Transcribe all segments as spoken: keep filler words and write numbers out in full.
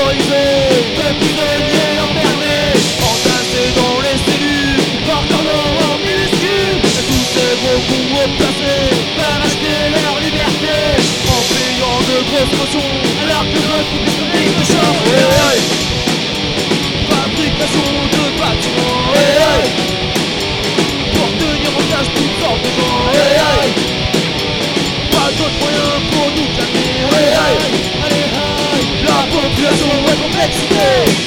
terrorisés, de prisonniers enfermés, entassés dans les cellules, portant en minuscules. Tous ces gros coups haut placés peuvent acheter leur liberté en payant de grosses cautions, alors que notre public de char. Hey, hey. Fabrication de bâtiments, hey, hey. Pour tenir en cage toutes sortes de gens, hey, hey. Pas d'autres moyens pour nous calmer, hey, hey. Allez, hey. La population est complexité.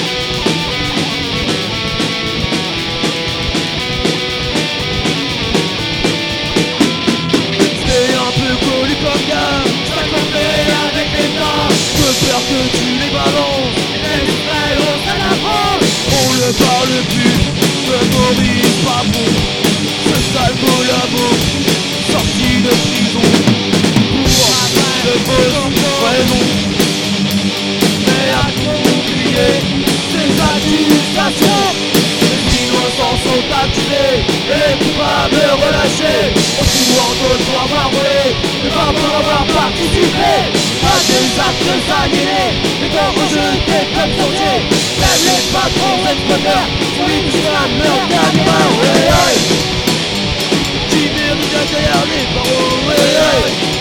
Comme gars, ça comptait avec l'État. De peur que tu les balances, les frères à la France. On ne parle plus de Maurice Papon, ce sale collabo sorti de prison pour de fausses raisons. Mais a-t-on oublié ces accusations? Les innocents sont accusés et les coupables relâchés. On joue en d'autres pour avoir volé, mais pas pour avoir participé à des actes sanguinés, mais quand rejetés comme sorciers. Même les patrons exploiteurs sont mis jusqu'à leur dernier main. Hey, hey. Qui mérite derrière les barreaux, hey, hey.